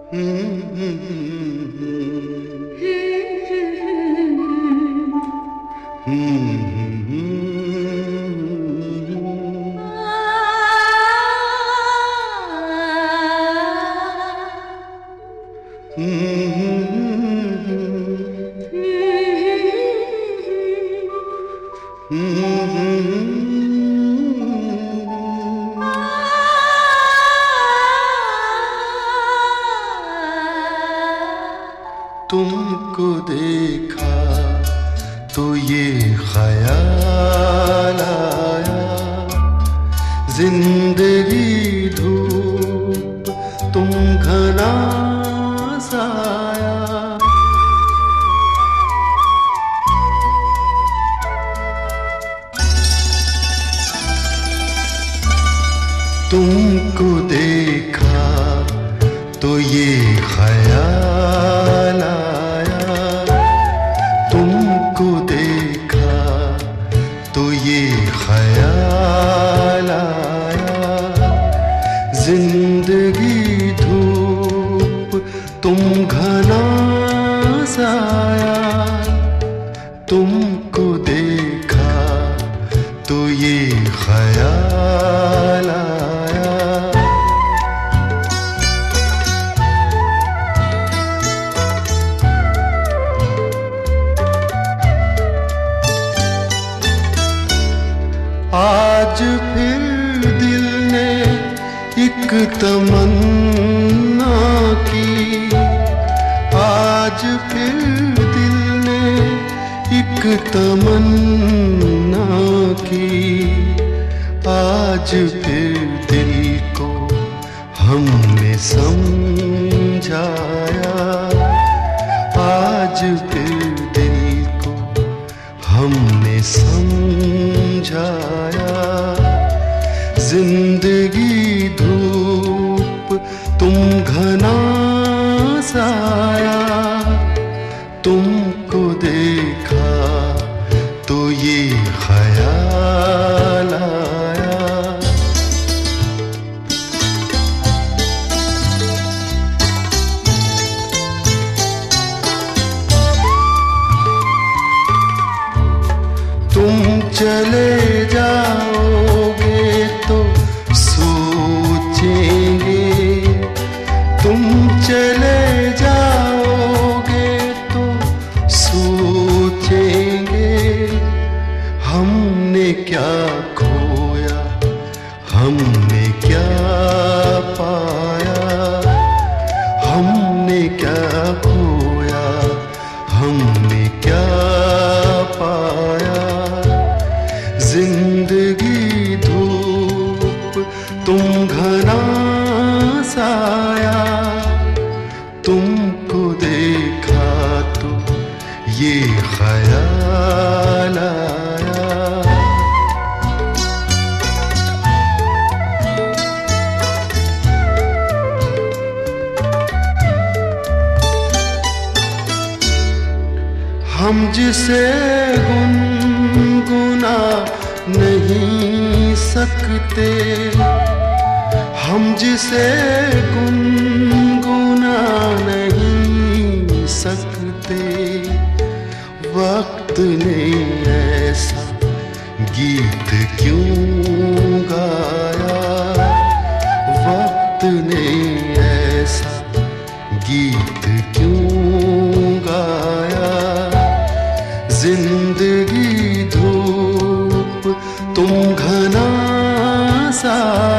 तुमको देखा तो ये ख्याल आया, जिंदगी धूप तुम घना साया। तुमको देखा तो ये ख्याल आया, तुमको देखा तो ये ख्याल आया, जिंदगी धूप तुम घना साया। तुमको देखा तो ये ख्याल आया। आज फिर दिल ने एक तमन्ना की, आज फिर दिल ने एक तमन्ना की, आज फिर दिल को हमने समझाया, आज फिर दिल को हमने समझाया। जिंदगी धूप तुम घना साया। तुमको देखा तो ये ख्याल आया। तुम चले जाओगे तो सोचेंगे, तुम चले जाओगे तो सोचेंगे, हमने क्या खोया हमने क्या पाया, हमने क्या खोया हमने क्या पाया। जिंदगी धूप तुम घना साया। तुमको देखा तो ये ख्याल आया। हम जिसे गुनगुना नहीं सकते, हम जिसे गुनगुना नहीं सकते, वक्त ने ऐसा गीत क्यों गाया, वक्त ने ऐसा गीत क्यों गाया। जिंदगी धूप तुम घना सा